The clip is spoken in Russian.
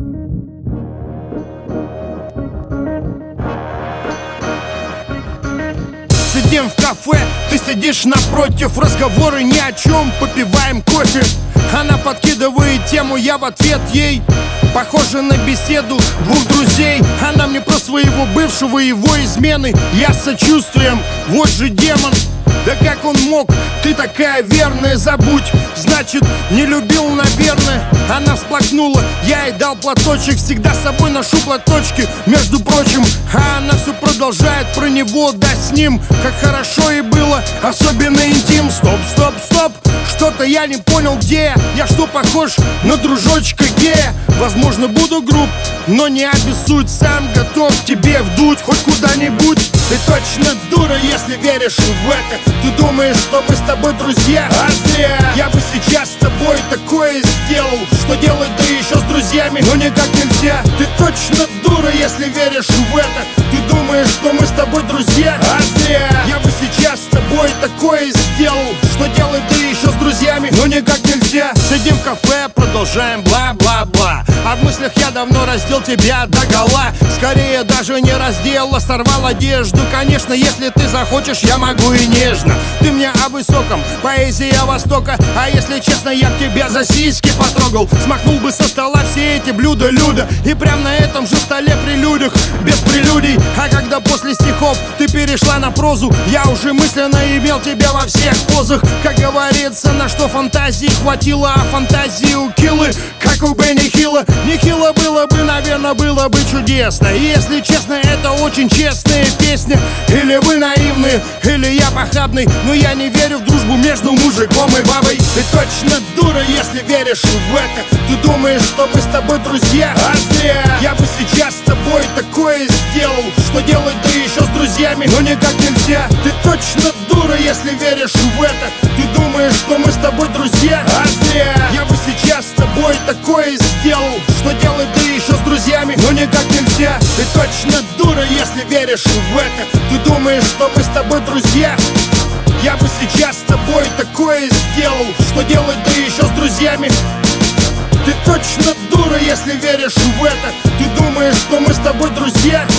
Сидим в кафе, ты сидишь напротив, разговоры ни о чем, попиваем кофе. Она подкидывает тему, я в ответ ей. Похоже на беседу двух друзей. Она мне про своего бывшего, его измены. Я с сочувствием, вот же демон. Да как он мог, ты такая верная, забудь. Значит, не любил, наверное. Она всплакнула, я ей дал платочек. Всегда с собой ношу платочки, между прочим. А она все продолжает про него, да с ним. Как хорошо и было, особенно интим. Стоп, стоп, стоп, что-то я не понял, где я. Я что, похож на дружочка гея? Возможно, буду груб, но не обессудь. Сам готов тебе вдуть хоть куда-нибудь. Ты точно дура, если веришь в это. Ты думаешь, что мы с тобой друзья? А зря. Я бы сейчас с тобой такое сделал, что делать да еще с друзьями, но никак нельзя. Ты точно дура, если веришь в это. Ты думаешь, что мы с тобой друзья? А зря. Я бы сейчас с тобой такое сделал, что делать да еще с друзьями, но никак нельзя. Сидим в кафе, продолжаем бла-бла-бла. А в мыслях я давно раздел тебя догола. Скорее даже не раздел, а сорвал одежду. Конечно, если ты захочешь, я могу и нежно. Ты мне о высоком, поэзия Востока. А если честно, я б тебя за сиськи потрогал. Смахнул бы со стола все эти блюда-люда. И прям на этом же столе при людях, без прелюдий. А когда после стихов ты перешла на прозу, я уже мысленно имел тебя во всех позах. Как говорится, на что фантазии хватило, а фантазии у Киллы, как у Бенни Хилла. Нехило было бы, наверное, было бы чудесно. И если честно, это очень честная песня. Или вы наивны, или я похабный. Но я не верю в дружбу между мужиком и бабой. Ты точно дура, если веришь в это. Ты думаешь, что мы с тобой друзья? А зря. Я бы сейчас с тобой такое сделал, что делать да еще с друзьями, но никак нельзя. Ты точно дура, если веришь в это. Ты думаешь, что мы с тобой друзья? А зря. Я бы сейчас с тобой такое сделал, что делать да еще с друзьями, но никак нельзя. Ты точно дура, если веришь в это. Ты думаешь, что мы с тобой друзья? Я бы сейчас с тобой такое сделал, что делать да еще с друзьями. Ты точно дура, если веришь в это. Ты думаешь, что мы с тобой друзья?